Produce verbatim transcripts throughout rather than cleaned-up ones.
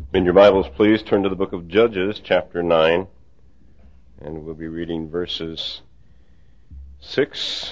In your Bibles, please turn to the book of Judges, chapter nine, and we'll be reading verses six.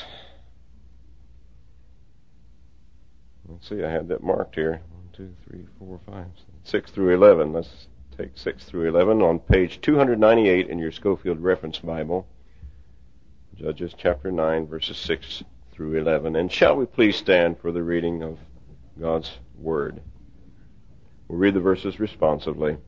Let's see, I had that marked here. One, two, three, four, five, six through eleven. Let's take six through eleven on page two ninety-eight in your Schofield Reference Bible. Judges, chapter nine, verses six through eleven. And shall we please stand for the reading of God's Word? We'll read the verses responsively.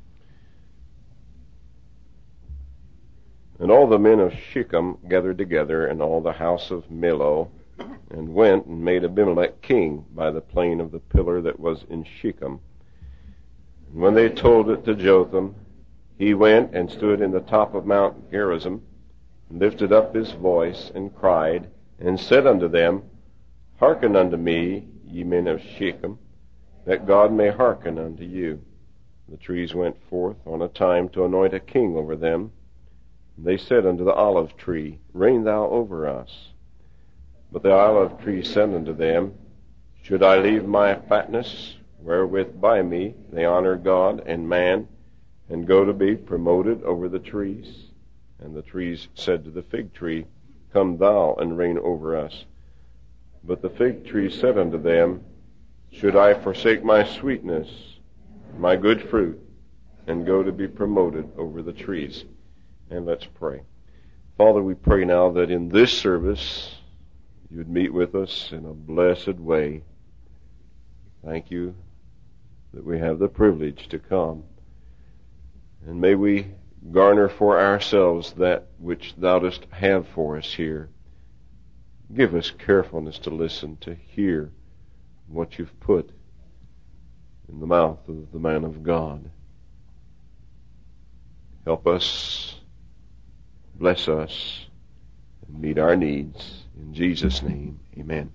And all the men of Shechem gathered together, and all the house of Millo, and went and made Abimelech king by the plain of the pillar that was in Shechem. And when they told it to Jotham, he went and stood in the top of Mount Gerizim, and lifted up his voice, and cried, and said unto them, Hearken unto me, ye men of Shechem, that God may hearken unto you. The trees went forth on a time to anoint a king over them. They said unto the olive tree, Reign thou over us. But the olive tree said unto them, Should I leave my fatness, wherewith by me they honor God and man, and go to be promoted over the trees? And the trees said to the fig tree, Come thou and reign over us. But the fig tree said unto them, Should I forsake my sweetness, my good fruit, and go to be promoted over the trees? And let's pray. Father, we pray now that in this service you would meet with us in a blessed way. Thank you that we have the privilege to come. And may we garner for ourselves that which thou dost have for us here. Give us carefulness to listen, to hear what you've put in the mouth of the man of God. Help us, bless us, and meet our needs. In Jesus' name, amen.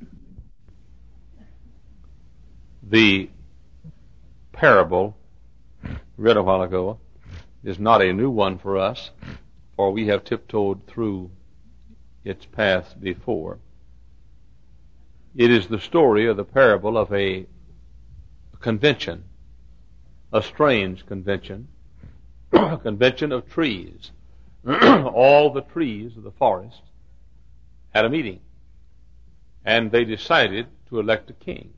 The parable read a while ago is not a new one for us, for we have tiptoed through its path before. It is the story of the parable of a convention, a strange convention, a convention of trees. All the trees of the forest had a meeting, and they decided to elect a king.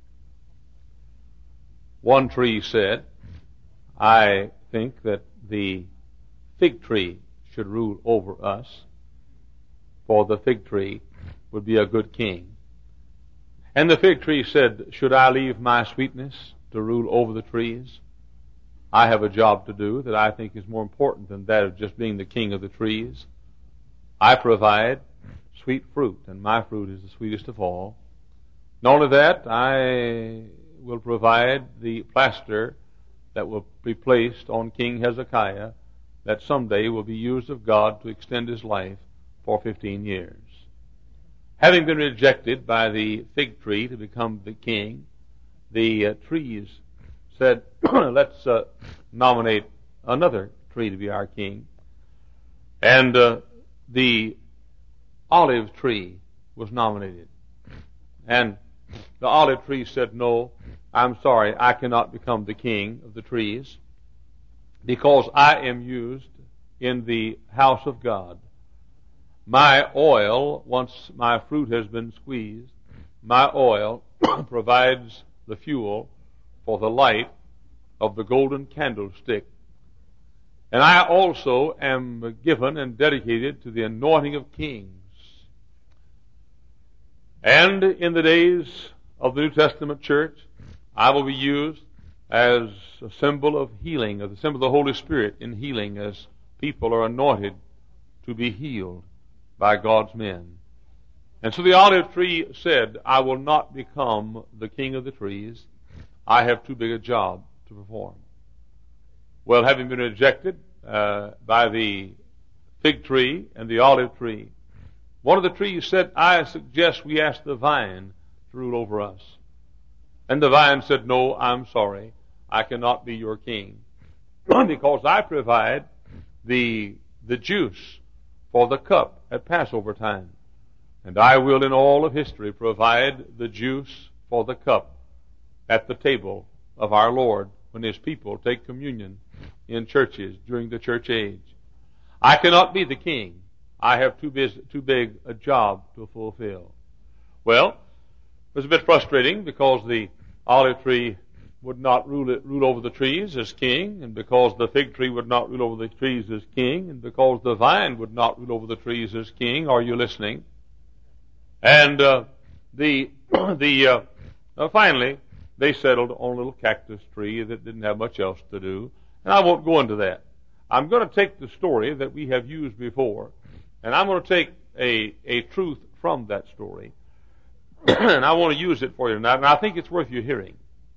One tree said, I think that the fig tree should rule over us, for the fig tree would be a good king. And the fig tree said, Should I leave my sweetness to rule over the trees? I have a job to do that I think is more important than that of just being the king of the trees. I provide sweet fruit, and my fruit is the sweetest of all. Not only that, I will provide the plaster that will be placed on King Hezekiah that someday will be used of God to extend his life for fifteen years. Having been rejected by the fig tree to become the king, the uh, trees said, let's uh, nominate another tree to be our king. And uh, the olive tree was nominated. And the olive tree said, No, I'm sorry, I cannot become the king of the trees because I am used in the house of God. My oil, once my fruit has been squeezed, my oil provides the fuel for the light of the golden candlestick. And I also am given and dedicated to the anointing of kings. And in the days of the New Testament church, I will be used as a symbol of healing, as a symbol of the Holy Spirit in healing, as people are anointed to be healed by God's men. And so the olive tree said, I will not become the king of the trees. I have too big a job to perform. Well, having been rejected uh, by the fig tree and the olive tree, one of the trees said, I suggest we ask the vine to rule over us. And the vine said, No, I'm sorry, I cannot be your king because I provide the the juice for the cup at Passover time. And I will in all of history provide the juice for the cup at the table of our Lord when His people take communion in churches during the church age. I cannot be the king. I have too, busy, too big a job to fulfill. Well, it was a bit frustrating because the olive tree would not rule, it, rule over the trees as king, and because the fig tree would not rule over the trees as king, and because the vine would not rule over the trees as king. Are you listening? And uh, the the uh, uh, finally they settled on a little cactus tree that didn't have much else to do, and I won't go into that. I'm going to take the story that we have used before, and I'm going to take a a truth from that story, and I want to use it for you tonight, and I think it's worth you hearing.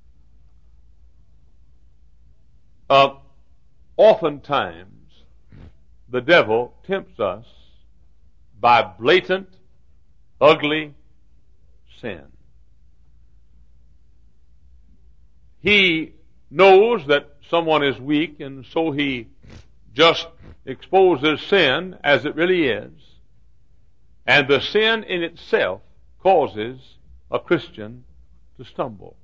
Uh, oftentimes, the devil tempts us by blatant, ugly sin. He knows that someone is weak, and so he just exposes sin as it really is. And the sin in itself causes a Christian to stumble.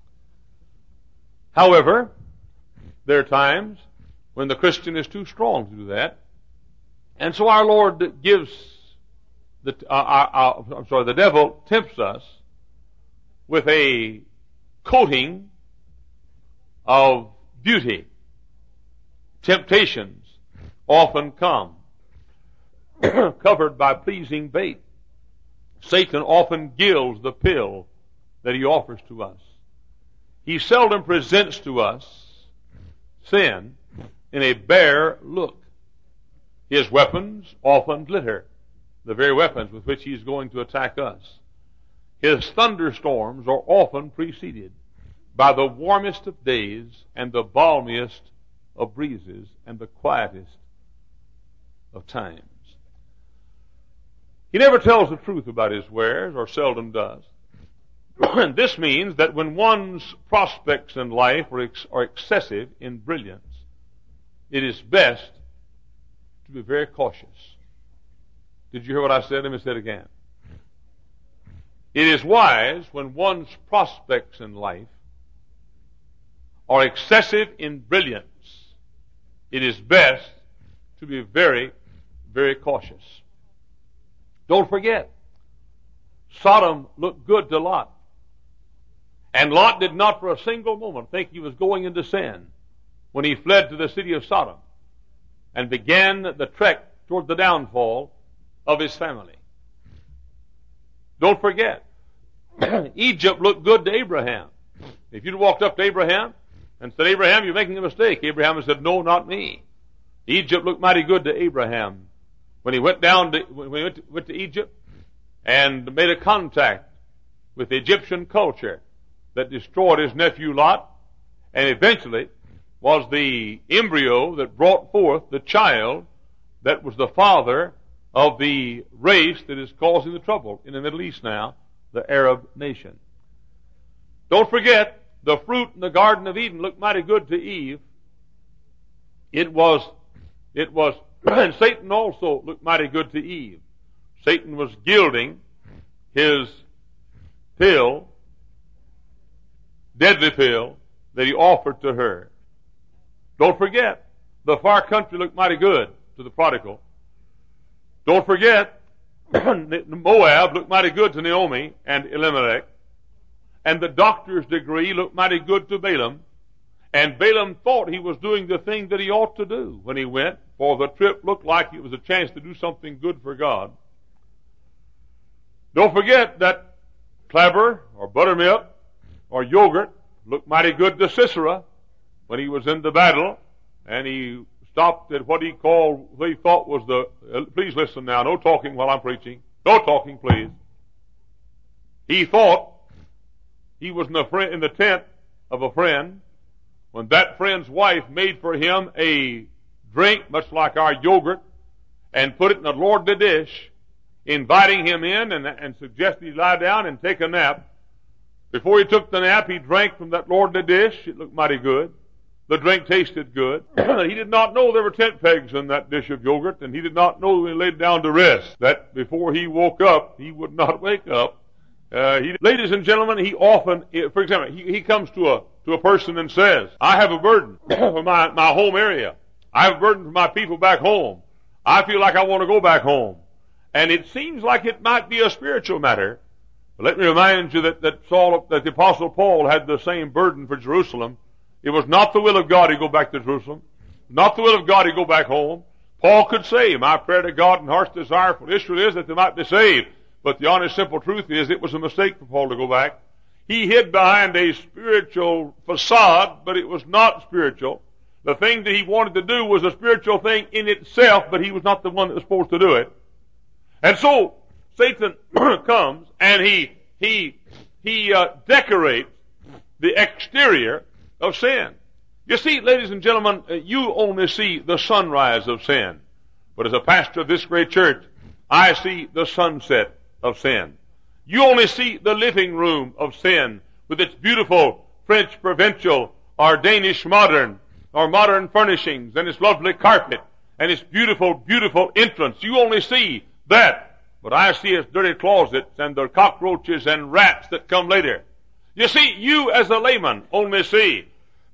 However, there are times when the Christian is too strong to do that. And so our Lord gives the, uh, our, our, I'm sorry, the devil tempts us with a coating of beauty. Temptations often come covered by pleasing bait. Satan often gilds the pill that he offers to us. He seldom presents to us sin in a bare look. His weapons often glitter, the very weapons with which he is going to attack us. His thunderstorms are often preceded by the warmest of days and the balmiest of breezes and the quietest of times. He never tells the truth about his wares, or seldom does. And this means that when one's prospects in life are, ex- are excessive in brilliance, it is best to be very cautious. Did you hear what I said? Let me say it again. It is wise when one's prospects in life are excessive in brilliance. It is best to be very, very cautious. Don't forget, Sodom looked good to Lot. And Lot did not for a single moment think he was going into sin when he fled to the city of Sodom and began the trek toward the downfall of his family. Don't forget, Egypt looked good to Abraham. If you'd walked up to Abraham and said, Abraham, you're making a mistake, Abraham would have said, no, not me. Egypt looked mighty good to Abraham when he went down to, when he went to, went to Egypt and made a contact with the Egyptian culture that destroyed his nephew Lot, and eventually was the embryo that brought forth the child that was the father of the race that is causing the trouble in the Middle East now, the Arab nation. Don't forget, the fruit in the Garden of Eden looked mighty good to Eve. It was, it was, and Satan also looked mighty good to Eve. Satan was gilding his pill, deadly pill, that he offered to her. Don't forget, the far country looked mighty good to the prodigal. Don't forget, Moab looked mighty good to Naomi and Elimelech. And the doctor's degree looked mighty good to Balaam. And Balaam thought he was doing the thing that he ought to do when he went, for the trip looked like it was a chance to do something good for God. Don't forget that clabber or buttermilk or yogurt looked mighty good to Sisera when he was in the battle, and he stopped at what he called, what he thought was the, uh, please listen now, no talking while I'm preaching, no talking please. He thought he was in the, friend, in the tent of a friend when that friend's wife made for him a drink much like our yogurt and put it in a lordly dish, inviting him in and, and suggested he lie down and take a nap. Before he took the nap, he drank from that lordly dish. It looked mighty good. The drink tasted good. He did not know there were tent pegs in that dish of yogurt, and he did not know when he laid down to rest that before he woke up, he would not wake up Uh, he, ladies and gentlemen, he often, for example, he, he comes to a to a person and says, I have a burden for my, my home area. I have a burden for my people back home. I feel like I want to go back home. And it seems like it might be a spiritual matter. But let me remind you that, that Saul, that the Apostle Paul had the same burden for Jerusalem. It was not the will of God to go back to Jerusalem. Not the will of God to go back home. Paul could say, my prayer to God and heart's desire for Israel is that they might be saved. But the honest, simple truth is it was a mistake for Paul to go back. He hid behind a spiritual facade, but it was not spiritual. The thing that he wanted to do was a spiritual thing in itself, but he was not the one that was supposed to do it. And so, Satan comes and he, he, he, uh, decorates the exterior of sin. You see, ladies and gentlemen, you only see the sunrise of sin. But as a pastor of this great church, I see the sunset of sin. You only see the living room of sin with its beautiful French provincial or Danish modern or modern furnishings and its lovely carpet and its beautiful, beautiful entrance. You only see that. But I see its dirty closets and the cockroaches and rats that come later. You see, you as a layman only see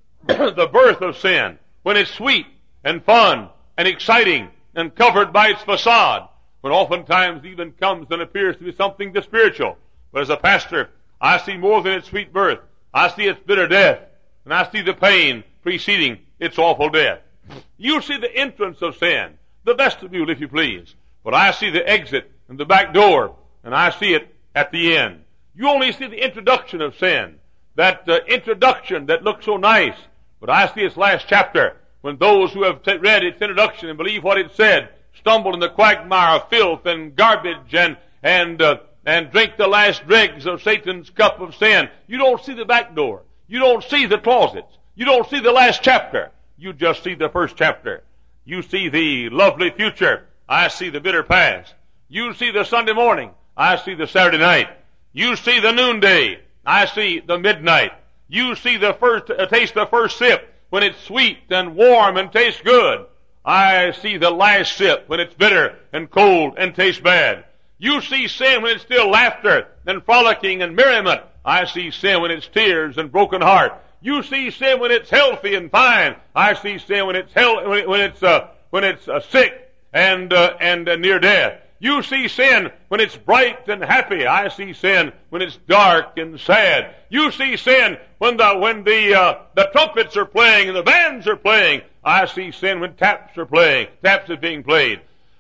the birth of sin when it's sweet and fun and exciting and covered by its facade, when oftentimes even comes and appears to be something that's spiritual. But as a pastor, I see more than its sweet birth. I see its bitter death, and I see the pain preceding its awful death. You see the entrance of sin, the vestibule, if you please. But I see the exit and the back door, and I see it at the end. You only see the introduction of sin, that uh, introduction that looks so nice. But I see its last chapter, when those who have t- read its introduction and believe what it said stumble in the quagmire of filth and garbage and and uh, and drink the last dregs of Satan's cup of sin. You don't see the back door. You don't see the closets. You don't see the last chapter. You just see the first chapter. You see the lovely future. I see the bitter past. You see the Sunday morning. I see the Saturday night. You see the noonday. I see the midnight. You see the first, uh, taste the first sip when it's sweet and warm and tastes good. I see the last sip when it's bitter and cold and tastes bad. You see sin when it's still laughter and frolicking and merriment. I see sin when it's tears and broken heart. You see sin when it's healthy and fine. I see sin when it's hell, when, it, when it's uh, when it's uh, sick and uh, and uh, near death. You see sin when it's bright and happy. I see sin when it's dark and sad. You see sin when the when the uh, the trumpets are playing and the bands are playing. I see sin when taps are playing. Taps are being played.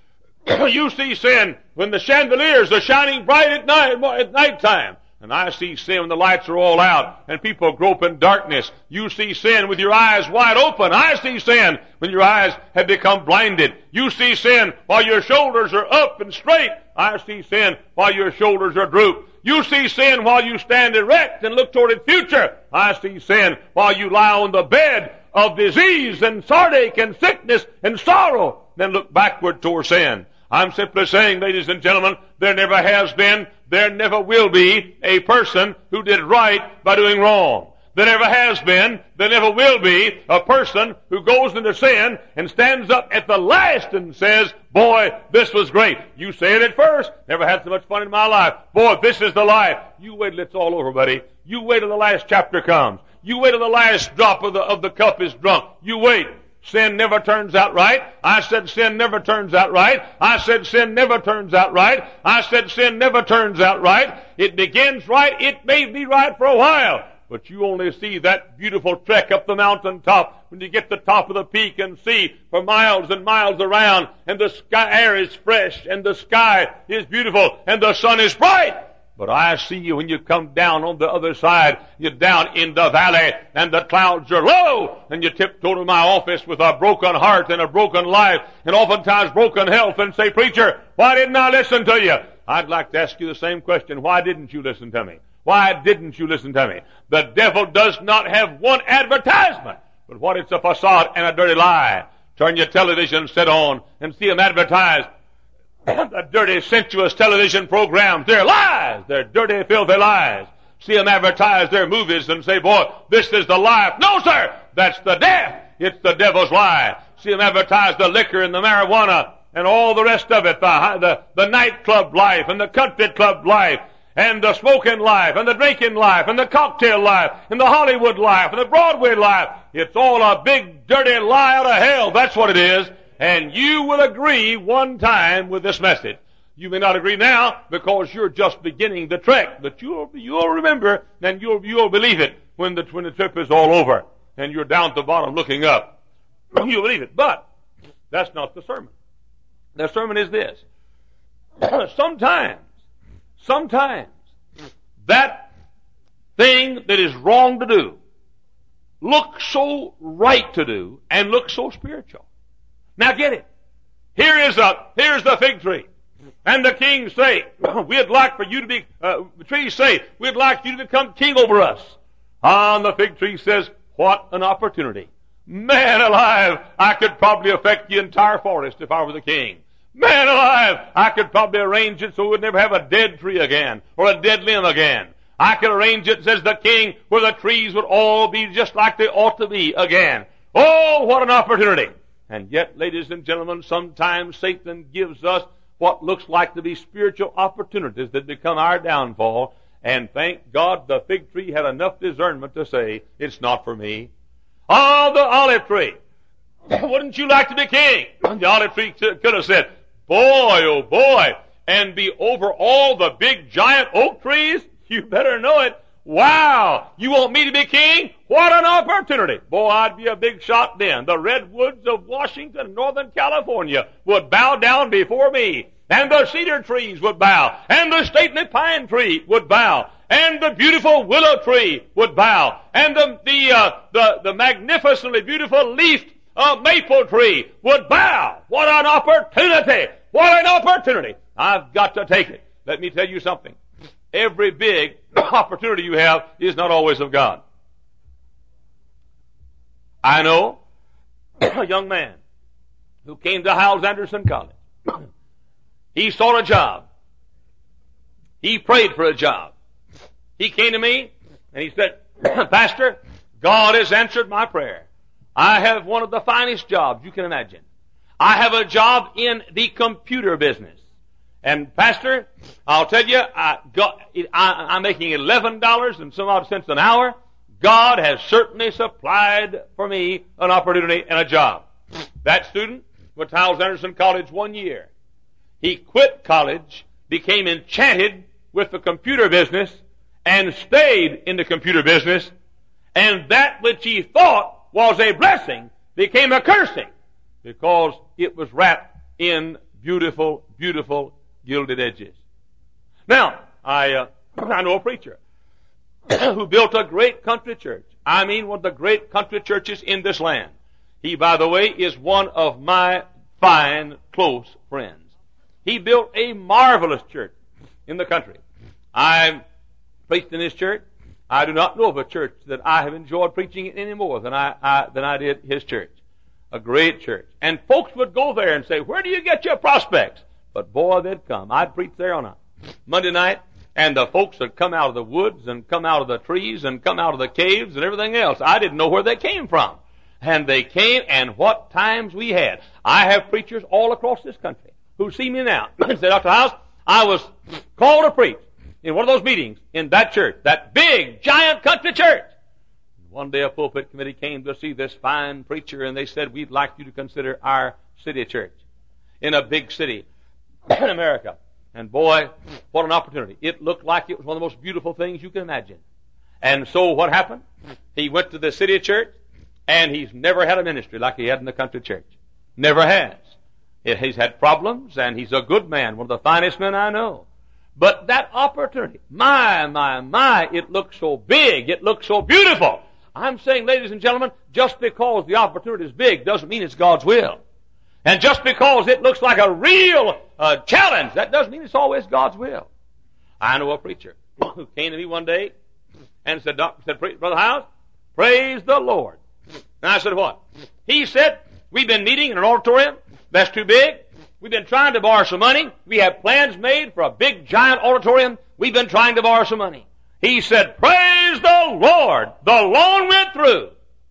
You see sin when the chandeliers are shining bright at night at nighttime. And I see sin when the lights are all out and people grope in darkness. You see sin with your eyes wide open. I see sin when your eyes have become blinded. You see sin while your shoulders are up and straight. I see sin while your shoulders are drooped. You see sin while you stand erect and look toward the future. I see sin while you lie on the bed of disease and heartache and sickness and sorrow. Then look backward toward sin. I'm simply saying, ladies and gentlemen, there never has been, there never will be a person who did right by doing wrong. There never has been, there never will be a person who goes into sin and stands up at the last and says, boy, this was great. You say it at first, never had so much fun in my life. Boy, this is the life. You wait till it's all over, buddy. You wait till the last chapter comes. You wait till the last drop of the, of the cup is drunk. You wait. Sin never turns out right. I said sin never turns out right. I said sin never turns out right. I said sin never turns out right. It begins right. It may be right for a while. But you only see that beautiful trek up the mountain top when you get to the top of the peak and see for miles and miles around, and the sky air is fresh and the sky is beautiful and the sun is bright. But I see you when you come down on the other side. You're down in the valley and the clouds are low, and you tiptoe to my office with a broken heart and a broken life and oftentimes broken health and say, preacher, why didn't I listen to you? I'd like to ask you the same question. Why didn't you listen to me? Why didn't you listen to me? The devil does not have one advertisement, but what it's a facade and a dirty lie. Turn your television set on and see them advertise the dirty, sensuous television programs. They're lies. They're dirty, filthy lies. See them advertise their movies and say, boy, this is the life. No, sir. That's the death. It's the devil's lie. See them advertise the liquor and the marijuana and all the rest of it, the, the, the nightclub life and the country club life and the smoking life, and the drinking life, and the cocktail life, and the Hollywood life, and the Broadway life. It's all a big, dirty lie out of hell. That's what it is. And you will agree one time with this message. You may not agree now because you're just beginning the trek, but you'll, you'll remember and you'll, you'll believe it when the, when the trip is all over and you're down at the bottom looking up. You'll believe it. But that's not the sermon. The sermon is this. Sometimes, sometimes, that thing that is wrong to do looks so right to do and looks so spiritual. Now get it. Here is a, here's the fig tree. And the king say, we'd like for you to be, uh, the trees say, we'd like you to become king over us. Ah, and the fig tree says, what an opportunity. Man alive, I could probably affect the entire forest if I were the king. Man alive, I could probably arrange it so we'd never have a dead tree again, or a dead limb again. I could arrange it, says the king, where the trees would all be just like they ought to be again. Oh, what an opportunity. And yet, ladies and gentlemen, sometimes Satan gives us what looks like to be spiritual opportunities that become our downfall. And thank God the fig tree had enough discernment to say, it's not for me. Oh, the olive tree. Wouldn't you like to be king? The olive tree could have said, boy, oh boy, and be over all the big giant oak trees? You better know it. Wow, you want me to be king? What an opportunity. Boy, I'd be a big shot then. The redwoods of Washington, Northern California would bow down before me. And the cedar trees would bow. And the stately pine tree would bow. And the beautiful willow tree would bow. And the, the, uh, the, the magnificently beautiful leafed uh, maple tree would bow. What an opportunity. What an opportunity. I've got to take it. Let me tell you something. Every big opportunity you have is not always of God. I know a young man who came to Hyles Anderson College. He sought a job. He prayed for a job. He came to me and he said, Pastor, God has answered my prayer. I have one of the finest jobs you can imagine. I have a job in the computer business. And Pastor, I'll tell you, I got, I, I'm making eleven dollars and some odd cents an hour. God has certainly supplied for me an opportunity and a job. That student went to Hyles Anderson College one year. He quit college, became enchanted with the computer business, and stayed in the computer business, and that which he thought was a blessing became a cursing because it was wrapped in beautiful, beautiful gilded edges. Now, I, uh, I know a preacher who built a great country church. I mean, one of the great country churches in this land. He, by the way, is one of my fine, close friends. He built a marvelous church in the country. I preached in his church. I do not know of a church that I have enjoyed preaching in any more than I, I than I did his church. A great church. And folks would go there and say, where do you get your prospects? But boy, they'd come. I'd preach there on a Monday night, and the folks would come out of the woods and come out of the trees and come out of the caves and everything else. I didn't know where they came from. And they came, and what times we had. I have preachers all across this country who see me now and say, Doctor Hyles, I was called to preach in one of those meetings in that church, that big, giant country church. One day a pulpit committee came to see this fine preacher, and they said, we'd like you to consider our city church in a big city in America. And boy, what an opportunity. It looked like it was one of the most beautiful things you can imagine. And so what happened? He went to the city church, and he's never had a ministry like he had in the country church. Never has. He's had problems, and he's a good man, one of the finest men I know. But that opportunity, my, my, my, it looks so big, it looks so beautiful. I'm saying, ladies and gentlemen, just because the opportunity is big doesn't mean it's God's will. And just because it looks like a real uh, challenge, that doesn't mean it's always God's will. I know a preacher who came to me one day and said, said Brother Hyles, praise the Lord. And I said, what? He said, we've been meeting in an auditorium that's too big. We've been trying to borrow some money. We have plans made for a big, giant auditorium. We've been trying to borrow some money. He said, praise the Lord. The loan went through.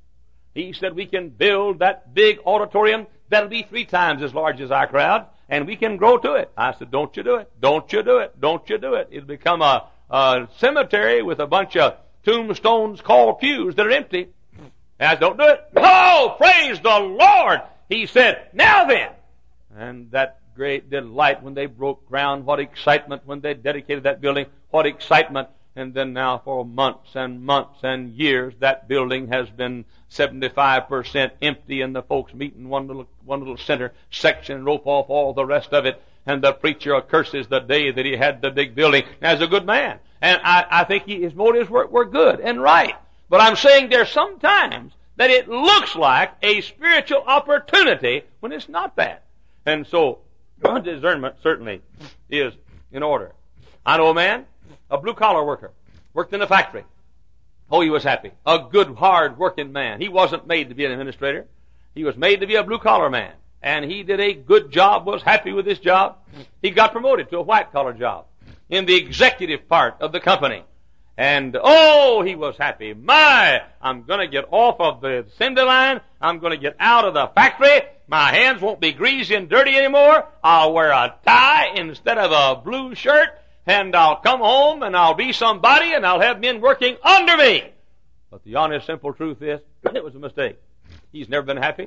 He said, we can build that big auditorium. That'll be three times as large as our crowd, and we can grow to it. I said, don't you do it. Don't you do it. Don't you do it. It'll become a, a cemetery with a bunch of tombstones called pews that are empty. And I said, don't do it. Oh, praise the Lord! He said, now then. And that great delight when they broke ground. What excitement when they dedicated that building. What excitement. And then now for months and months and years, that building has been seventy-five percent empty, and the folks meet in one little, one little center section and rope off all the rest of it. And the preacher curses the day that he had the big building as a good man. And I, I think he, his motives were, were good and right. But I'm saying there's sometimes that it looks like a spiritual opportunity when it's not that. And so, discernment certainly is in order. I know a man, a blue-collar worker, worked in a factory. Oh, he was happy. A good, hard-working man. He wasn't made to be an administrator. He was made to be a blue-collar man. And he did a good job, was happy with his job. He got promoted to a white-collar job in the executive part of the company. And, oh, he was happy. My, I'm going to get off of the assembly line. I'm going to get out of the factory. My hands won't be greasy and dirty anymore. I'll wear a tie instead of a blue shirt. And I'll come home and I'll be somebody and I'll have men working under me. But the honest, simple truth is, it was a mistake. He's never been happy.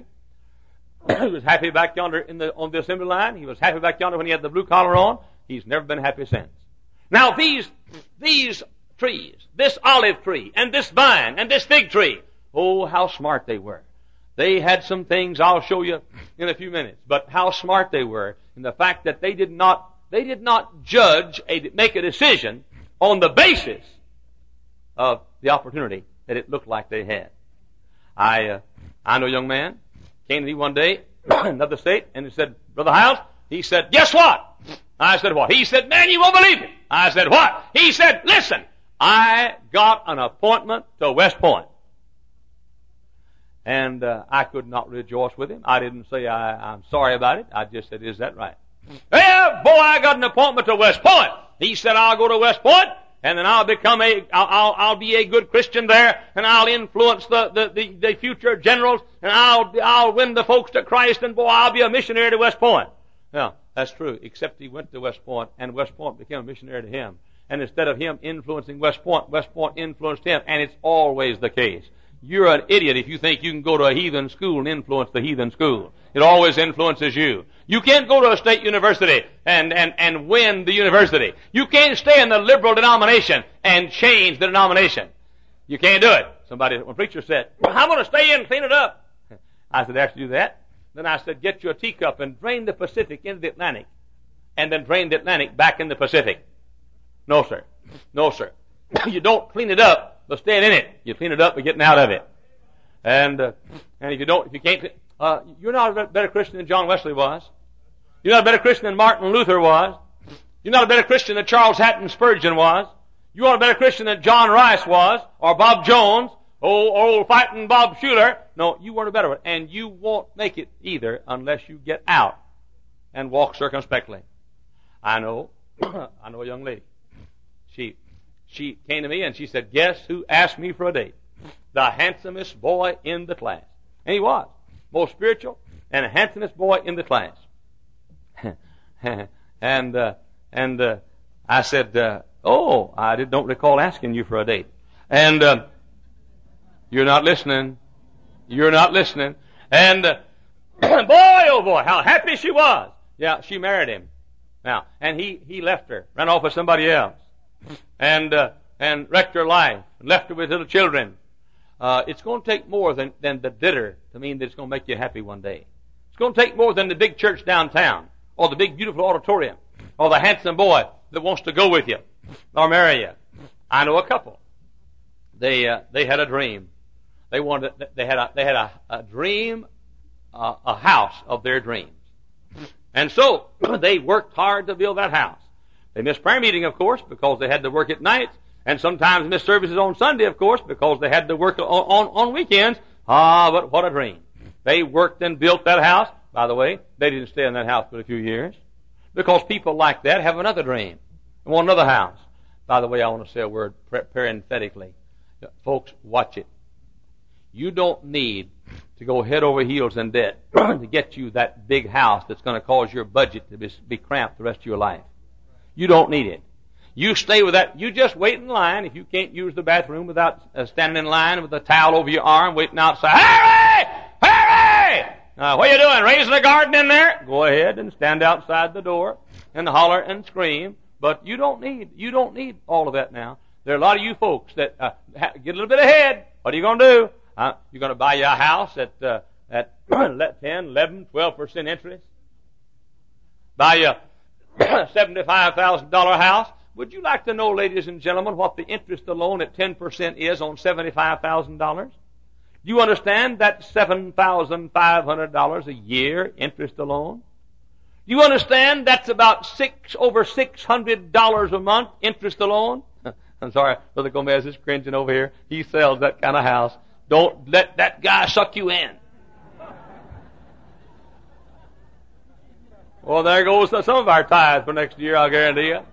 He was happy back yonder in the, on the assembly line. He was happy back yonder when he had the blue collar on. He's never been happy since. Now these, these trees, this olive tree, and this vine, and this fig tree, oh, how smart they were. They had some things I'll show you in a few minutes, but how smart they were in the fact that they did not, they did not judge, a, make a decision on the basis of the opportunity that it looked like they had. I, uh, I know a young man came to me one day, another state, and he said, Brother Hiles, he said, guess what? I said, what? He said, man, you won't believe it. I said, what? He said, listen, I got an appointment to West Point. And uh, I could not rejoice with him. I didn't say I, I'm sorry about it. I just said, is that right? Yeah, boy, I got an appointment to West Point. He said, I'll go to West Point, and then I'll become a, I'll, I'll, I'll be a good Christian there, and I'll influence the, the, the, the future generals, and I'll, I'll win the folks to Christ, and boy, I'll be a missionary to West Point. Now, that's true, except he went to West Point, and West Point became a missionary to him. And instead of him influencing West Point, West Point influenced him, and it's always the case. You're an idiot if you think you can go to a heathen school and influence the heathen school. It always influences you. You can't go to a state university and, and, and win the university. You can't stay in the liberal denomination and change the denomination. You can't do it. Somebody, when a preacher said, well, I'm going to stay in and clean it up. I said, after you do that, then I said, get you a teacup and drain the Pacific into the Atlantic, and then drain the Atlantic back in the Pacific. No, sir. No, sir. You don't clean it up by staying in it. You clean it up by getting out of it. And uh, and if you don't, if you can't, uh, you're not a better Christian than John Wesley was. You're not a better Christian than Martin Luther was. You're not a better Christian than Charles Hatton Spurgeon was. You aren't a better Christian than John Rice was, or Bob Jones, or old fighting Bob Schuller. No, you weren't a better one. And you won't make it either unless you get out and walk circumspectly. I know, I know a young lady. She, she came to me and she said, guess who asked me for a date? The handsomest boy in the class. And he was. Most spiritual and the handsomest boy in the class. and, uh, and, uh, I said, uh, oh, I did, don't recall asking you for a date. And, uh, you're not listening. You're not listening. And, uh, boy, oh boy, how happy she was. Yeah, she married him. Now, and he, he left her, ran off with somebody else. And, uh, and wrecked her life, and left her with little children. Uh, it's going to take more than, than the dinner to mean that it's going to make you happy one day. It's going to take more than the big church downtown, or the big beautiful auditorium, or the handsome boy that wants to go with you, or marry you. I know a couple. They, uh, they had a dream. They wanted, they had a, they had a, a dream, uh, a house of their dreams. And so, they worked hard to build that house. They missed prayer meeting, of course, because they had to work at nights, and sometimes missed services on Sunday, of course, because they had to work on, on, on weekends. Ah, but what a dream. They worked and built that house. By the way, they didn't stay in that house for a few years, because people like that have another dream and want another house. By the way, I want to say a word parenthetically. Folks, watch it. You don't need to go head over heels in debt to get you that big house that's going to cause your budget to be, be cramped the rest of your life. You don't need it. You stay with that. You just wait in line. If you can't use the bathroom without uh, standing in line with a towel over your arm, waiting outside. Harry! Harry! Uh, what are you doing? Raising a garden in there? Go ahead and stand outside the door and holler and scream. But you don't need, you don't need all of that now. There are a lot of you folks that uh, ha- get a little bit ahead. What are you going to do? Uh, you're going to buy you a house at uh, at ten, eleven, twelve percent interest? Buy you a seventy-five thousand dollars house? Would you like to know, ladies and gentlemen, what the interest alone at ten percent is on seventy-five thousand dollars? Do you understand that's seven thousand five hundred dollars a year interest alone? Do you understand that's about six over six hundred dollars a month interest alone? I'm sorry, Brother Gomez is cringing over here. He sells that kind of house. Don't let that guy suck you in. Well, there goes some of our tithes for next year, I'll guarantee you.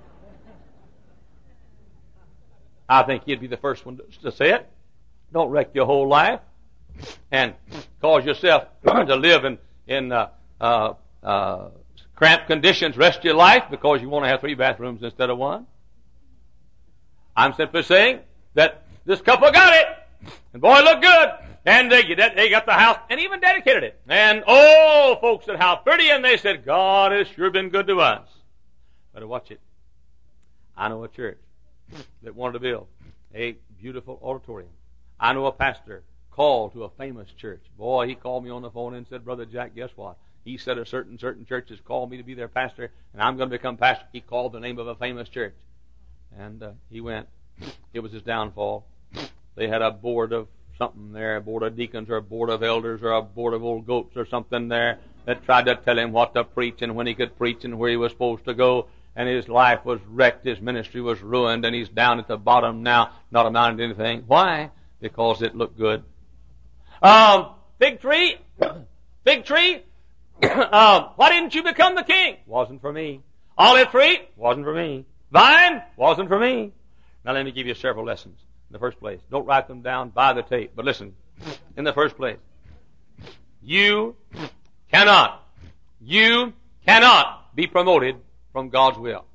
I think he'd be the first one to say it. Don't wreck your whole life and cause yourself to live in, in uh, uh, uh, cramped conditions rest of your life because you want to have three bathrooms instead of one. I'm simply saying that this couple got it, and boy, it looked good, and they, they got the house, and even dedicated it. And oh, folks said, how pretty, and they said, God has sure been good to us. Better watch it. I know a church that wanted to build a beautiful auditorium. I know a pastor called to a famous church. Boy, he called me on the phone and said, Brother Jack, guess what? He said a certain, certain church has called me to be their pastor, and I'm going to become pastor. He called the name of a famous church. And uh, he went. It was his downfall. They had a board of something there, a board of deacons or a board of elders or a board of old goats or something there that tried to tell him what to preach and when he could preach and where he was supposed to go. And his life was wrecked. His ministry was ruined. And he's down at the bottom now, not amounting to anything. Why? Because it looked good. Um, fig tree. Fig tree. um, why didn't you become the king? Wasn't for me. Olive tree. Wasn't for me. Vine wasn't for me. Now let me give you several lessons. In the first place, don't write them down, buy the tape. But listen, in the first place, you cannot, you cannot be promoted from God's will.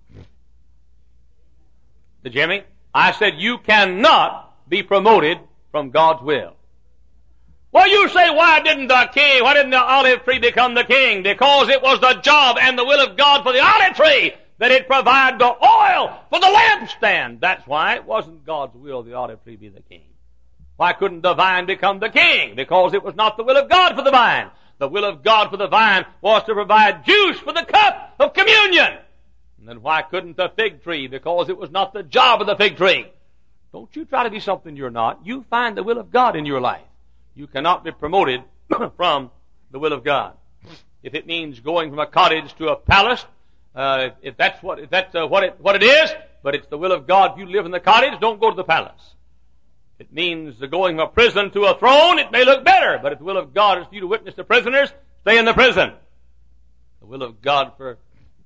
Did you hear me? I said you cannot be promoted from God's will. Well, you say, why didn't the king, why didn't the olive tree become the king? Because it was the job and the will of God for the olive tree that it provide the oil for the lampstand. That's why it wasn't God's will the olive tree be the king. Why couldn't the vine become the king? Because it was not the will of God for the vine. The will of God for the vine was to provide juice for the cup of communion. And then why couldn't the fig tree? Because it was not the job of the fig tree. Don't you try to be something you're not. You find the will of God in your life. You cannot be promoted from the will of God. If it means going from a cottage to a palace, Uh, if that's what if that's uh, what it what it is, but it's the will of God. If you live in the cottage, don't go to the palace. It means the going from a prison to a throne. It may look better, but if the will of God is for you to witness to prisoners, stay in the prison. The will of God for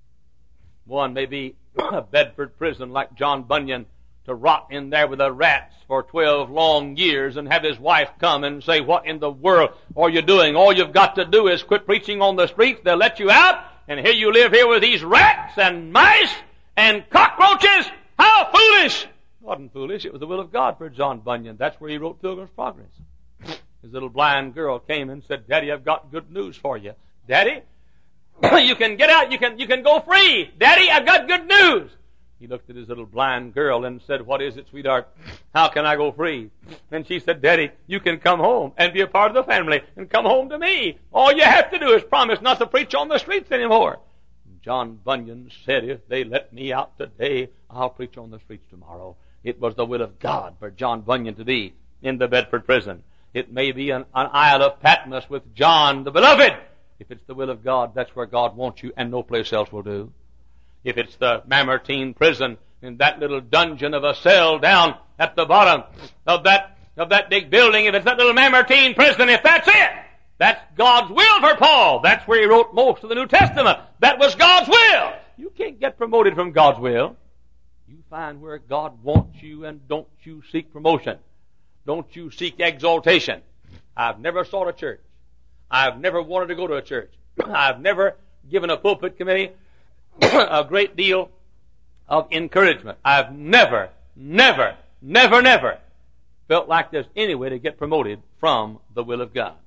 one may be a Bedford prison like John Bunyan, to rot in there with the rats for twelve long years and have his wife come and say, what in the world are you doing? All you've got to do is quit preaching on the streets. They'll let you out. And here you live here with these rats and mice and cockroaches. How foolish! It wasn't foolish. It was the will of God for John Bunyan. That's where he wrote Pilgrim's Progress. His little blind girl came and said, Daddy, I've got good news for you. Daddy, you can get out. You can, you can go free. Daddy, I've got good news. He looked at his little blind girl and said, what is it, sweetheart? How can I go free? And she said, Daddy, you can come home and be a part of the family and come home to me. All you have to do is promise not to preach on the streets anymore. John Bunyan said, if they let me out today, I'll preach on the streets tomorrow. It was the will of God for John Bunyan to be in the Bedford prison. It may be an, an Isle of Patmos with John the Beloved. If it's the will of God, that's where God wants you, and no place else will do. If it's the Mamertine prison, in that little dungeon of a cell down at the bottom of that of that big building, if it's that little Mamertine prison, if that's it, that's God's will for Paul. That's where he wrote most of the New Testament. That was God's will. You can't get promoted from God's will. You find where God wants you, and don't you seek promotion. Don't you seek exaltation. I've never sought a church. I've never wanted to go to a church. I've never given a pulpit committee a great deal of encouragement. I've never, never, never, never felt like there's any way to get promoted from the will of God.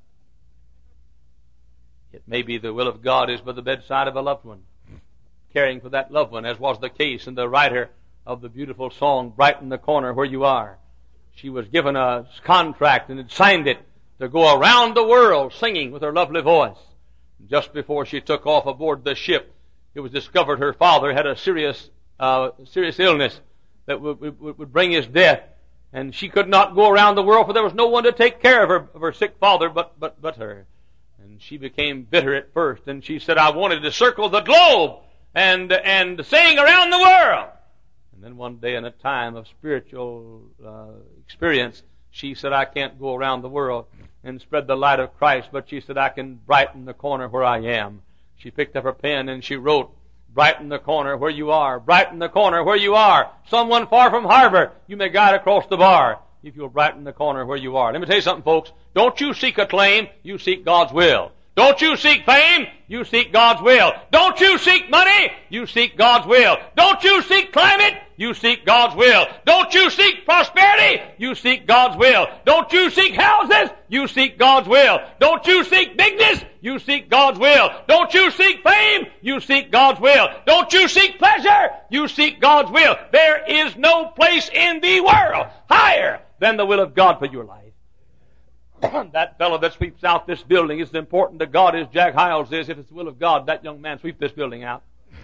It may be the will of God is by the bedside of a loved one, caring for that loved one, as was the case in the writer of the beautiful song, Brighten the Corner Where You Are. She was given a contract and had signed it to go around the world singing with her lovely voice. Just before she took off aboard the ship, it was discovered her father had a serious, uh, serious illness that would, would, would bring his death. And she could not go around the world, for there was no one to take care of her, of her sick father but, but, but her. And she became bitter at first, and she said, I wanted to circle the globe and, and sing around the world. And then one day in a time of spiritual uh, experience, she said, I can't go around the world and spread the light of Christ, but she said, I can brighten the corner where I am. She picked up her pen and she wrote, brighten the corner where you are. Brighten the corner where you are. Someone far from harbor, you may guide across the bar if you'll brighten the corner where you are. Let me tell you something, folks. Don't you seek acclaim, you seek God's will. Don't you seek fame, you seek God's will. Don't you seek money, you seek God's will. Don't you seek climate, you seek God's will. Don't you seek prosperity, you seek God's will. Don't you seek houses, you seek God's will. Don't you seek bigness, you seek God's will. Don't you seek fame, you seek God's will. Don't you seek pleasure, you seek God's will. There is no place in the world higher than the will of God for your life. That fellow that sweeps out this building is as important to God as Jack Hiles is. If it's the will of God, that young man sweep this building out.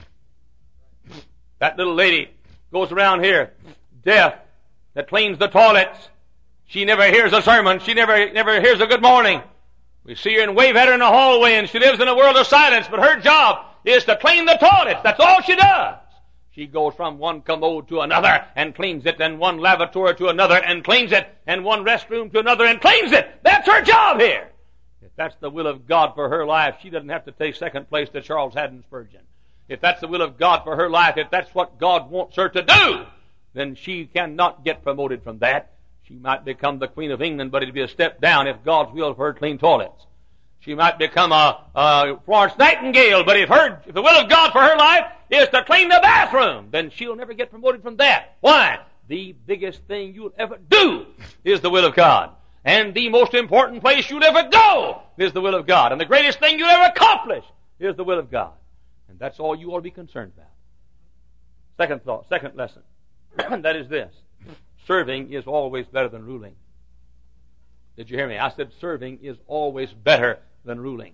That little lady goes around here, deaf, that cleans the toilets. She never hears a sermon. She never, never hears a good morning. We see her and wave at her in the hallway, and she lives in a world of silence, but her job is to clean the toilets. That's all she does. She goes from one commode to another and cleans it, and one lavatory to another and cleans it, and one restroom to another and cleans it. That's her job here. If that's the will of God for her life, she doesn't have to take second place to Charles Haddon Spurgeon. If that's the will of God for her life, if that's what God wants her to do, then she cannot get promoted from that. She might become the Queen of England, but it'd be a step down if God's will for her clean toilets. She might become a, a Florence Nightingale, but if her, if the will of God for her life is to clean the bathroom, then she'll never get promoted from that. Why? The biggest thing you'll ever do is the will of God. And the most important place you'll ever go is the will of God. And the greatest thing you'll ever accomplish is the will of God. And that's all you ought to be concerned about. Second thought, second lesson. That is this. Serving is always better than ruling. Did you hear me? I said serving is always better than ruling.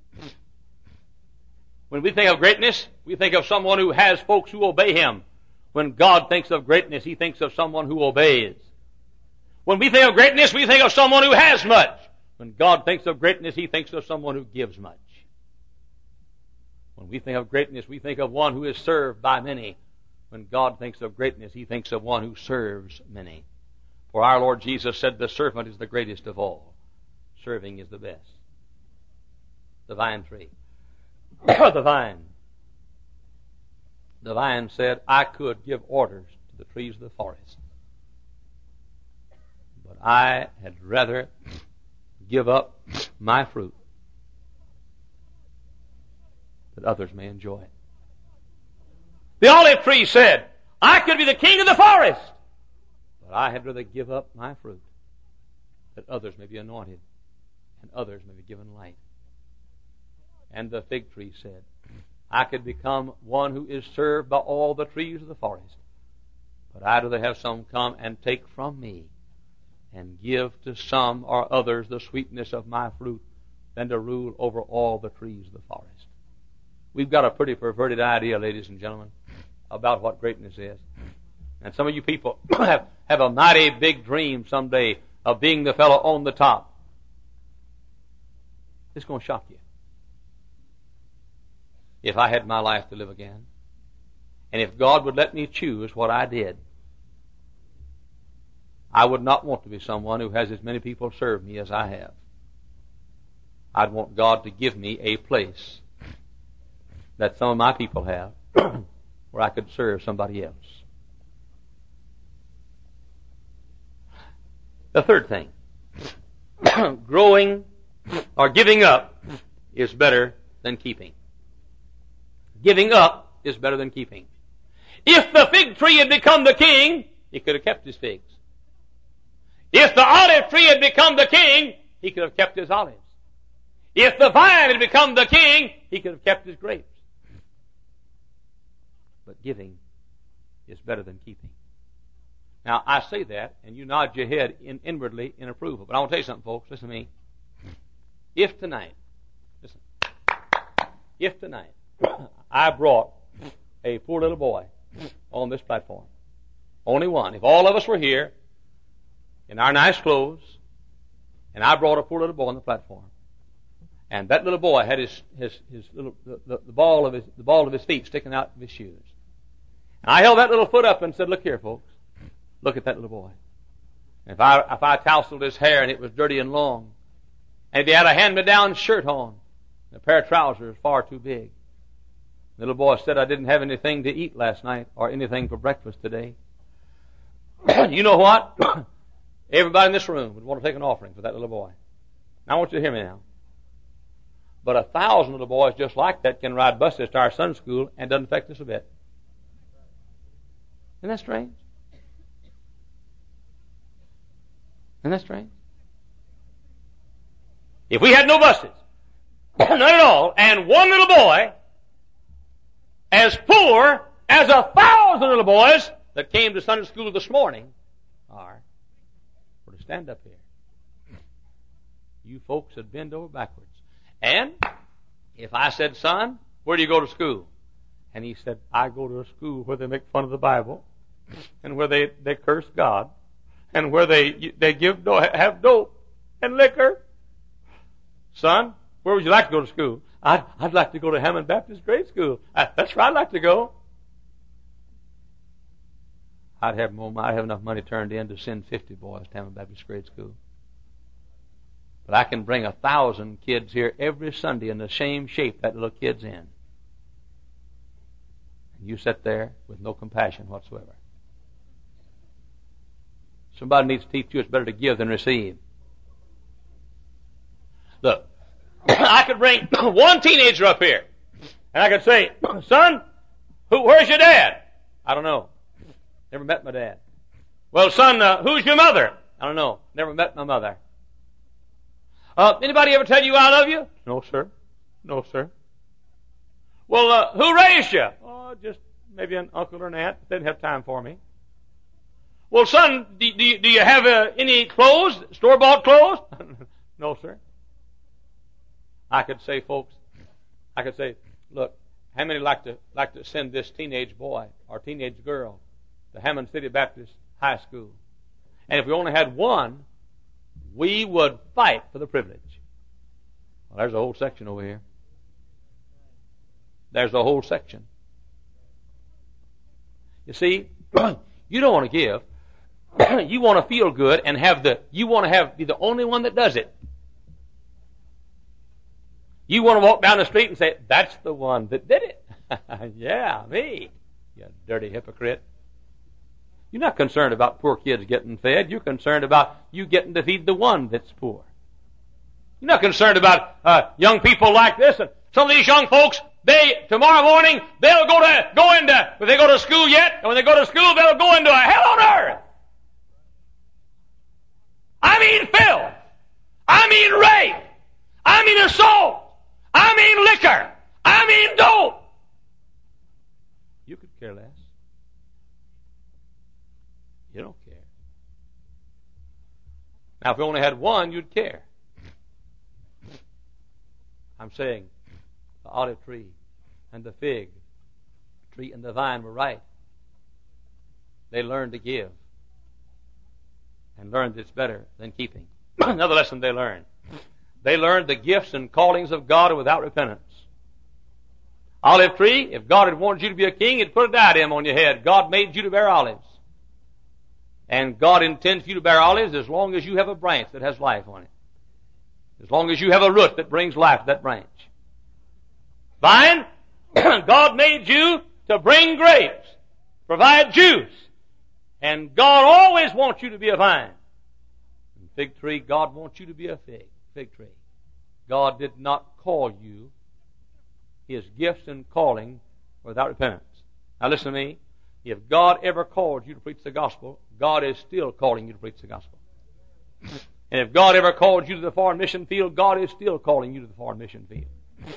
When we think of greatness, we think of someone who has folks who obey him. When God thinks of greatness, he thinks of someone who obeys. When we think of greatness, we think of someone who has much. When God thinks of greatness, he thinks of someone who gives much. When we think of greatness, we think of one who is served by many. When God thinks of greatness, he thinks of one who serves many. For our Lord Jesus said the servant is the greatest of all. Serving is the best. The vine tree. the vine. The vine said, I could give orders to the trees of the forest, but I had rather give up my fruit that others may enjoy it. The olive tree said, I could be the king of the forest, but I had rather give up my fruit that others may be anointed and others may be given light. And the fig tree said, I could become one who is served by all the trees of the forest, but I'd rather have some come and take from me and give to some or others the sweetness of my fruit than to rule over all the trees of the forest. We've got a pretty perverted idea, ladies and gentlemen, about what greatness is. And some of you people have, have a mighty big dream someday of being the fellow on the top. It's going to shock you. If I had my life to live again, and if God would let me choose what I did, I would not want to be someone who has as many people serve me as I have. I'd want God to give me a place that some of my people have where I could serve somebody else. The third thing, growing or giving up is better than keeping. Giving up is better than keeping. If the fig tree had become the king, he could have kept his figs. If the olive tree had become the king, he could have kept his olives. If the vine had become the king, he could have kept his grapes. But giving is better than keeping. Now, I say that, and you nod your head in, inwardly in approval. But I want to tell you something, folks. Listen to me. If tonight, listen, if tonight I brought a poor little boy on this platform, only one, if all of us were here in our nice clothes, and I brought a poor little boy on the platform, and that little boy had his his, his little the, the, the ball of his the ball of his feet sticking out of his shoes, and I held that little foot up and said, "Look here, folks, look at that little boy. If I if I tousled his hair and it was dirty and long, and if he had a hand-me-down shirt on, and a pair of trousers far too big." The little boy said, "I didn't have anything to eat last night or anything for breakfast today." You know what? Everybody in this room would want to take an offering for that little boy. Now I want you to hear me now. But a thousand little boys just like that can ride buses to our Sunday school and doesn't affect us a bit. Isn't that strange? Isn't that strange? If we had no buses, none at all, and one little boy as poor as a thousand little boys that came to Sunday school this morning are, were to stand up here, you folks would bend over backwards. And if I said, "Son, where do you go to school?" And he said, "I go to a school where they make fun of the Bible, and where they, they curse God, and where they they give have dope and liquor." "Son, where would you like to go to school?" I'd, I'd like to go to Hammond Baptist Grade School. I, that's where I'd like to go. I'd have more, I'd have enough money turned in to send fifty boys to Hammond Baptist Grade School. But I can bring a thousand kids here every Sunday in the same shape that little kid's in. And you sit there with no compassion whatsoever. Somebody needs to teach you it's better to give than receive. Look, I could bring one teenager up here, and I could say, "Son, who, where's your dad?" "I don't know. Never met my dad." "Well, son, uh, who's your mother?" "I don't know. Never met my mother." Uh, "anybody ever tell you I love you?" "No, sir. No, sir." "Well, uh, who raised you?" "Oh, just maybe an uncle or an aunt. They didn't have time for me." "Well, son, do, do, you, do you have uh, any clothes, store-bought clothes?" "No, sir." I could say, folks, I could say, "Look, how many like to like to send this teenage boy or teenage girl to Hammond City Baptist High School?" And if we only had one, we would fight for the privilege. Well, there's a whole section over here. There's a whole section. You see, you don't want to give. You want to feel good and have the. You want to have be the only one that does it. You want to walk down the street and say, "That's the one that did it." Yeah, me. You dirty hypocrite. You're not concerned about poor kids getting fed. You're concerned about you getting to feed the one that's poor. You're not concerned about uh, young people like this. And some of these young folks, they tomorrow morning they'll go to go into. When they go to school yet, and when they go to school, they'll go into a hell on earth. I mean filth. I mean rape. I mean assault. I mean liquor. I mean dope. You could care less. You don't care. Now, if we only had one, you'd care. I'm saying the olive tree and the fig tree and the vine were right. They learned to give and learned it's better than keeping. Another lesson they learned. They learned the gifts and callings of God are without repentance. Olive tree, if God had wanted you to be a king, He'd put a diadem on your head. God made you to bear olives. And God intends for you to bear olives as long as you have a branch that has life on it. As long as you have a root that brings life to that branch. Vine, God made you to bring grapes, provide juice. And God always wants you to be a vine. And fig tree, God wants you to be a fig. Fig tree. God did not call you. His gifts and calling without repentance. Now listen to me. If God ever called you to preach the gospel, God is still calling you to preach the gospel. And if God ever called you to the foreign mission field, God is still calling you to the foreign mission field.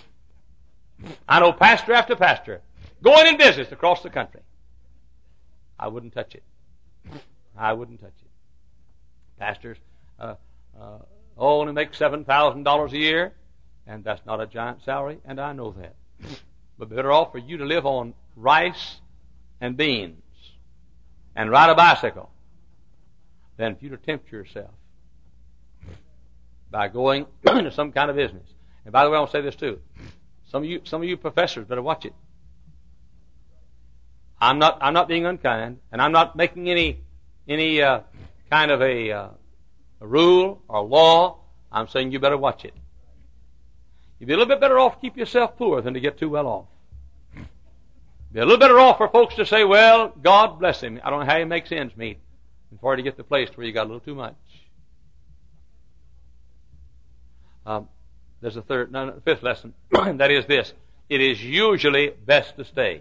I know pastor after pastor going in business across the country. I wouldn't touch it. I wouldn't touch it. Pastors uh, uh, only make seven thousand dollars a year, and that's not a giant salary, and I know that. But better off for you to live on rice and beans and ride a bicycle than for you to tempt yourself by going into some kind of business. And by the way, I want to say this too. Some of you, some of you professors better watch it. I'm not, I'm not being unkind, and I'm not making any, any uh, kind of a, uh, a rule or law. I'm saying you better watch it. You'd be a little bit better off to keep yourself poor than to get too well off. Be a little better off for folks to say, well, God bless him. I don't know how he makes ends meet, and for you to get to the place where you got a little too much. Um, there's a third, no, no, fifth lesson, and that is this. It is usually best to stay.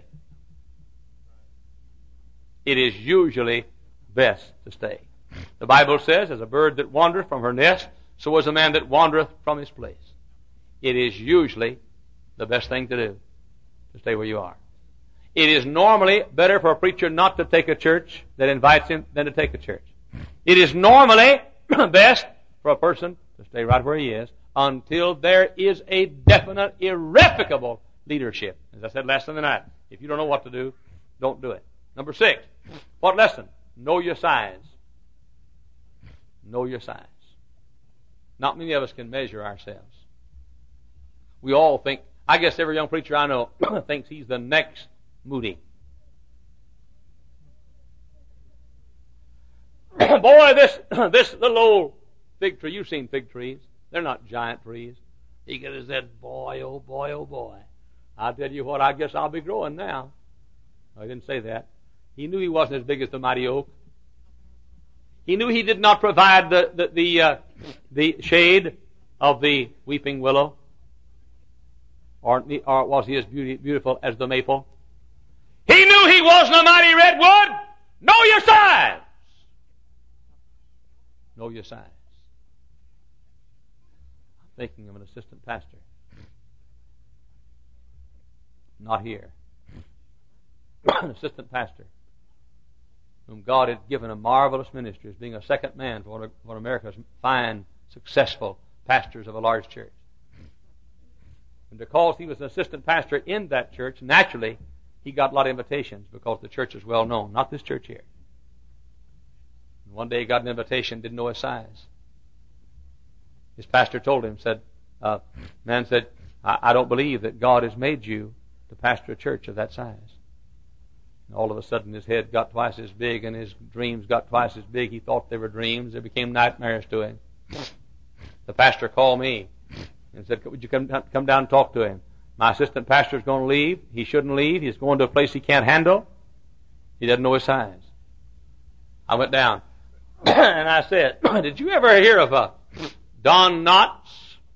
It is usually best to stay. The Bible says, as a bird that wandereth from her nest, so is a man that wandereth from his place. It is usually the best thing to do, to stay where you are. It is normally better for a preacher not to take a church that invites him than to take a church. It is normally best for a person to stay right where he is until there is a definite, irrevocable leadership. As I said last Sunday night, if you don't know what to do, don't do it. Number six, what lesson? Know your size. Know your size. Not many of us can measure ourselves. We all think, I guess every young preacher I know thinks he's the next Moody. Boy, this this little old fig tree, you've seen fig trees. They're not giant trees. He could have said, boy, oh boy, oh boy. I'll tell you what, I guess I'll be growing now. No, he didn't say that. He knew he wasn't as big as the mighty oak. He knew he did not provide the the the, uh, the shade of the weeping willow, or, or was he as beauty, beautiful as the maple? He knew he wasn't a mighty redwood. Know your size. Know your size. I'm thinking of an assistant pastor. Not here. An assistant pastor whom God had given a marvelous ministry as being a second man for one of, one of America's fine, successful pastors of a large church. And because he was an assistant pastor in that church, naturally, he got a lot of invitations because the church is well known. Not this church here. And one day he got an invitation, didn't know his size. His pastor told him, said, uh, man said, I, I don't believe that God has made you to pastor a church of that size. And all of a sudden his head got twice as big and his dreams got twice as big. He thought they were dreams. They became nightmares to him. The pastor called me and said, would you come, come down and talk to him? My assistant pastor is going to leave. He shouldn't leave. He's going to a place he can't handle. He doesn't know his size. I went down and I said, did you ever hear of a Don Knotts?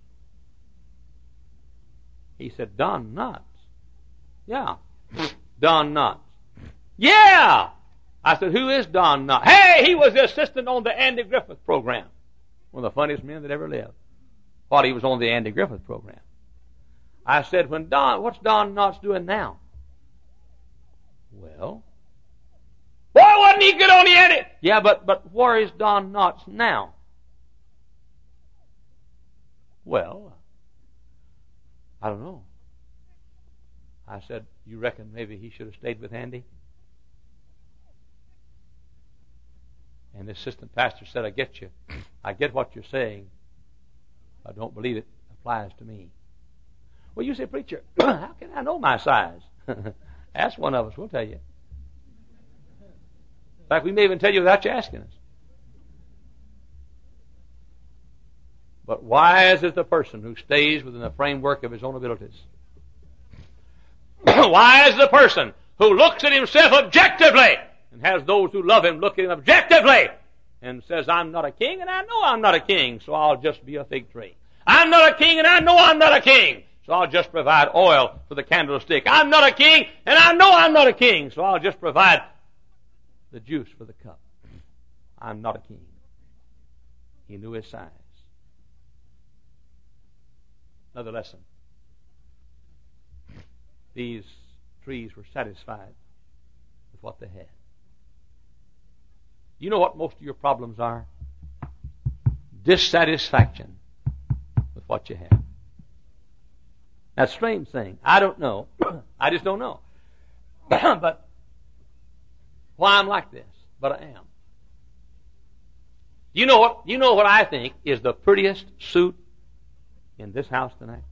He said, Don Knotts? Yeah. Don Knotts. Yeah! I said, who is Don Knotts? Hey, he was the assistant on the Andy Griffith program. One of the funniest men that ever lived. Thought he was on the Andy Griffith program. I said, when Don, what's Don Knotts doing now? Well, why wasn't he good on the Andy? Yeah, but, but where is Don Knotts now? Well, I don't know. I said, you reckon maybe he should have stayed with Andy? And the assistant pastor said, I get you. I get what you're saying. I don't believe it applies to me. Well, you say, preacher, how can I know my size? Ask one of us, we'll tell you. In fact, we may even tell you without you asking us. But wise is the person who stays within the framework of his own abilities. Wise is the person who looks at himself objectively and has those who love him look at him objectively and says, I'm not a king and I know I'm not a king, so I'll just be a fig tree. I'm not a king and I know I'm not a king, so I'll just provide oil for the candlestick. I'm not a king and I know I'm not a king, so I'll just provide the juice for the cup. I'm not a king. He knew his size. Another lesson. These trees were satisfied with what they had. You know what most of your problems are? Dissatisfaction with what you have. That's a strange thing. I don't know. I just don't know. But why I'm like this? But I am. You know what? You know what I think is the prettiest suit in this house tonight?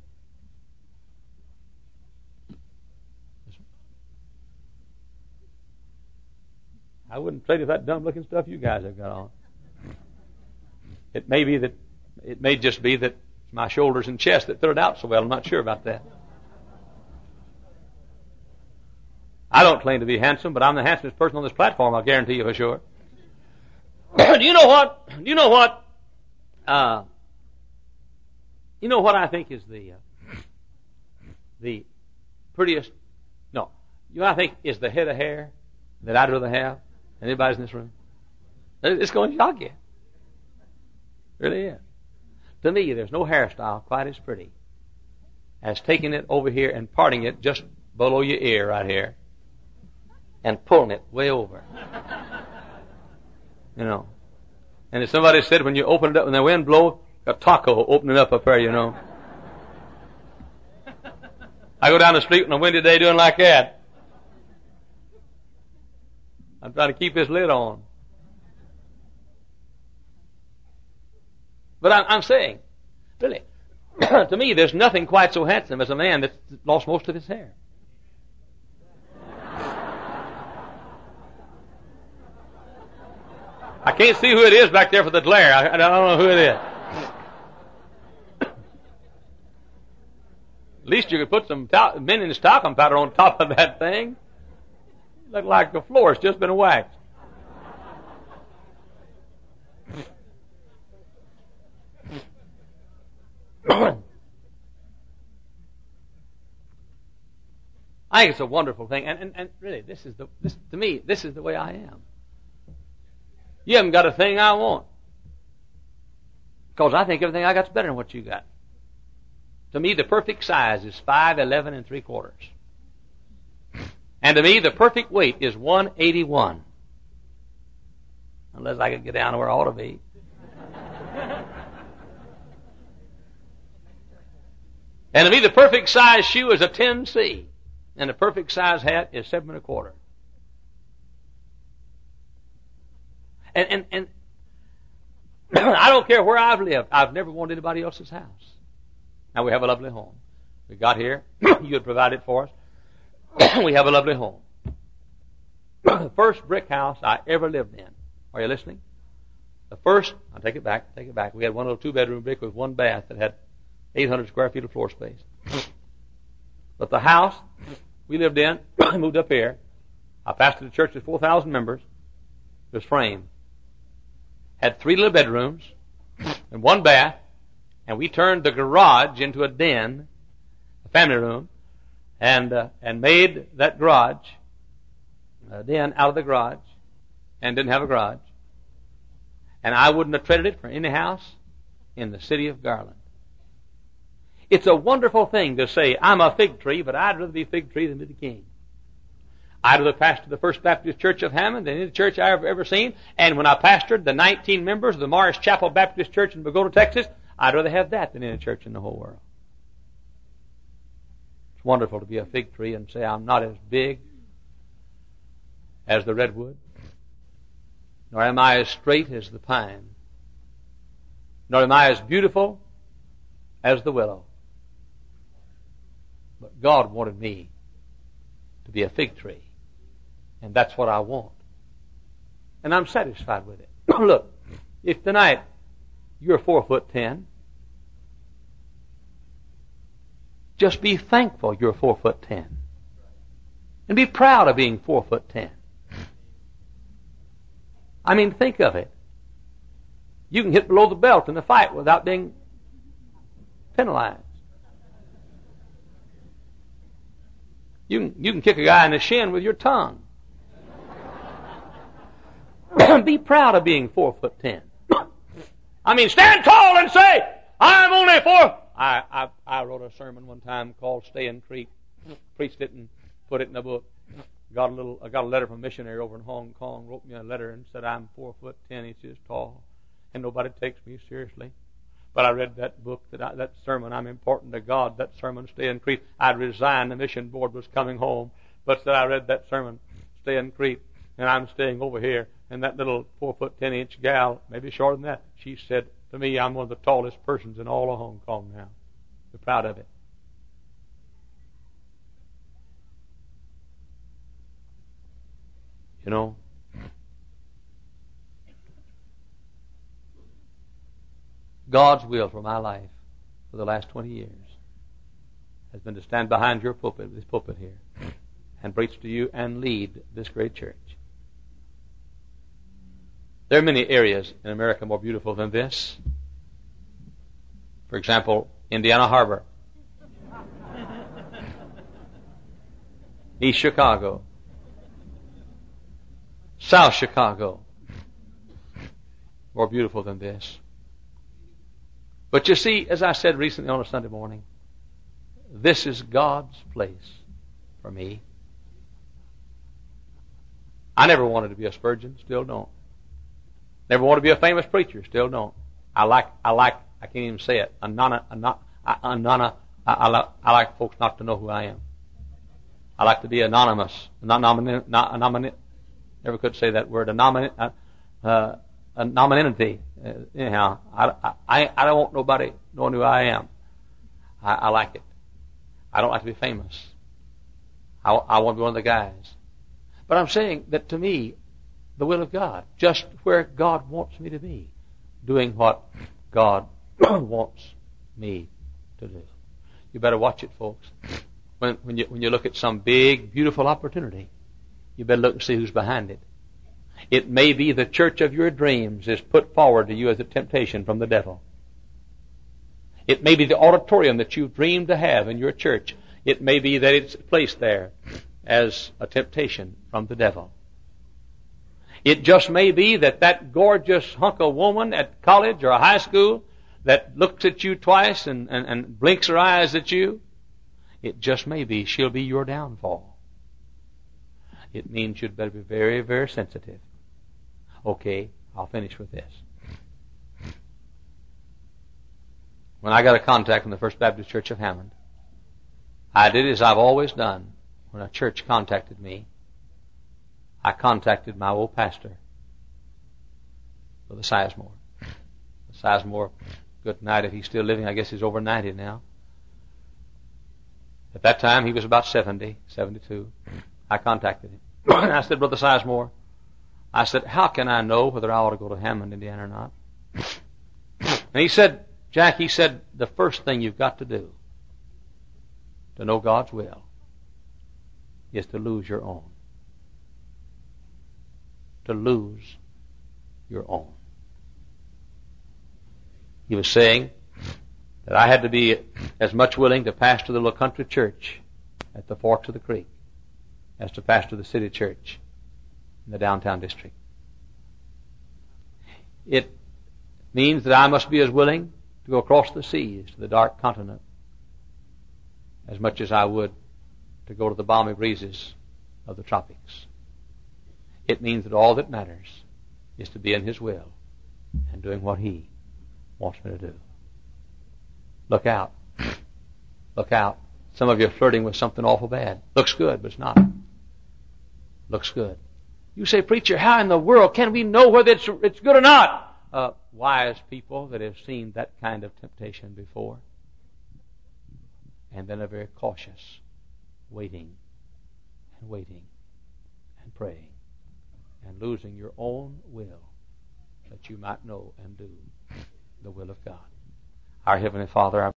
I wouldn't trade it for that dumb-looking stuff you guys have got on. It may be that, it may just be that my shoulders and chest that fit it out so well. I'm not sure about that. I don't claim to be handsome, but I'm the handsomest person on this platform, I'll guarantee you for sure. Do you know what? Do you know what? Uh, you know what I think is the uh, the prettiest? No. You know what I think is the head of hair that I'd rather have? Anybody's in this room? It's going to shock you. It really is. To me, there's no hairstyle quite as pretty as taking it over here and parting it just below your ear right here and pulling it way over. You know. And as somebody said, when you open it up and the wind blows, a taco opening up up there, you know. I go down the street on a windy day doing like that. I'm trying to keep this lid on. But I'm, I'm saying, really, to me, there's nothing quite so handsome as a man that's lost most of his hair. I can't see who it is back there for the glare. I, I don't know who it is. At least you could put some tal- Minions talcum powder on top of that thing. Look like the floor's just been waxed. I think it's a wonderful thing, and, and, and really, this is the this to me, this is the way I am. You haven't got a thing I want, because I think everything I got's better than what you got. To me, the perfect size is five eleven and three quarters, and to me, the perfect weight is one eighty one. Unless I could get down to where I ought to be. And to me, the perfect size shoe is a ten C. And the perfect size hat is seven and a quarter. And, and, and I don't care where I've lived. I've never wanted anybody else's house. Now we have a lovely home. We got here. You had provided for us. We have a lovely home. The first brick house I ever lived in. Are you listening? The first, I'll take it back, take it back. We had one little two-bedroom brick with one bath that had eight hundred square feet of floor space. But the house we lived in, I moved up here. I pastored a church with four thousand members. It was framed. Had three little bedrooms and one bath, and we turned the garage into a den, a family room, and uh, and made that garage a den out of the garage, and didn't have a garage. And I wouldn't have traded it for any house in the city of Garland. It's a wonderful thing to say, I'm a fig tree, but I'd rather be a fig tree than be the king. I'd rather pastor the First Baptist Church of Hammond than any church I've ever seen. And when I pastored the nineteen members of the Morris Chapel Baptist Church in Bogota, Texas, I'd rather have that than any church in the whole world. It's wonderful to be a fig tree and say, I'm not as big as the redwood, nor am I as straight as the pine, nor am I as beautiful as the willow. But God wanted me to be a fig tree. And that's what I want. And I'm satisfied with it. Look, if tonight you're four foot ten, just be thankful you're four foot ten. And be proud of being four foot ten. I mean, think of it. You can hit below the belt in a fight without being penalized. You can, you can kick a guy in the shin with your tongue. Be proud of being four foot ten. I mean, stand tall and say, I'm only four. I, I, I wrote a sermon one time called Stay in Crete. Preached it and put it in a book. Got a little. I got a letter from a missionary over in Hong Kong. Wrote me a letter and said I'm four foot ten inches tall, and nobody takes me seriously. But I read that book, that I, that sermon. I'm important to God. That sermon, Stay in Crete. I'd resigned. The mission board was coming home, but said I read that sermon, Stay in Crete, and I'm staying over here. And that little four foot ten inch gal, maybe shorter than that, she said to me, I'm one of the tallest persons in all of Hong Kong now. Be proud of it. You know, God's will for my life for the last twenty years has been to stand behind your pulpit, this pulpit here, and preach to you and lead this great church. There are many areas in America more beautiful than this. For example, Indiana Harbor, East Chicago, South Chicago, more beautiful than this. But you see, as I said recently on a Sunday morning, this is God's place for me. I never wanted to be a Spurgeon, still don't. Never wanted to be a famous preacher, still don't. I like, I like, I can't even say it. Anona, anona, anona, I, I, like, I like folks not to know who I am. I like to be anonymous. Anonym, anonym, never could say that word. Anonym, uh, uh, anonymity. Uh, anyhow, I, I, I don't want nobody knowing who I am. I, I like it. I don't like to be famous. I, I want to be one of the guys. But I'm saying that to me, the will of God, just where God wants me to be, doing what God wants me to do. You better watch it, folks. When, when you when you look at some big, beautiful opportunity, you better look and see who's behind it. It may be the church of your dreams is put forward to you as a temptation from the devil. It may be the auditorium that you've dreamed to have in your church. It may be that it's placed there as a temptation from the devil. It just may be that that gorgeous hunk of woman at college or high school that looks at you twice and, and, and blinks her eyes at you, it just may be she'll be your downfall. It means you'd better be very, very sensitive. Okay, I'll finish with this. When I got a contact from the First Baptist Church of Hammond, I did as I've always done when a church contacted me. I contacted my old pastor, Brother Sizemore. Sizemore, good night if he's still living. I guess he's over ninety now. At that time, he was about seventy, seventy-two. I contacted him. And I said, Brother Sizemore, I said, how can I know whether I ought to go to Hammond, Indiana or not? And he said, Jack, he said, the first thing you've got to do to know God's will is to lose your own. To lose your own. He was saying that I had to be as much willing to pastor the little country church at the forks of the creek as to pastor the city church in the downtown district. It means that I must be as willing to go across the seas to the dark continent as much as I would to go to the balmy breezes of the tropics. It means that all that matters is to be in His will and doing what He wants me to do. Look out. Look out. Some of you are flirting with something awful bad. Looks good, but it's not. Looks good. You say, preacher, how in the world can we know whether it's, it's good or not? Uh, wise people that have seen that kind of temptation before. And then are very cautious, waiting and waiting and praying and losing your own will that you might know and do the will of God. Our Heavenly Father, I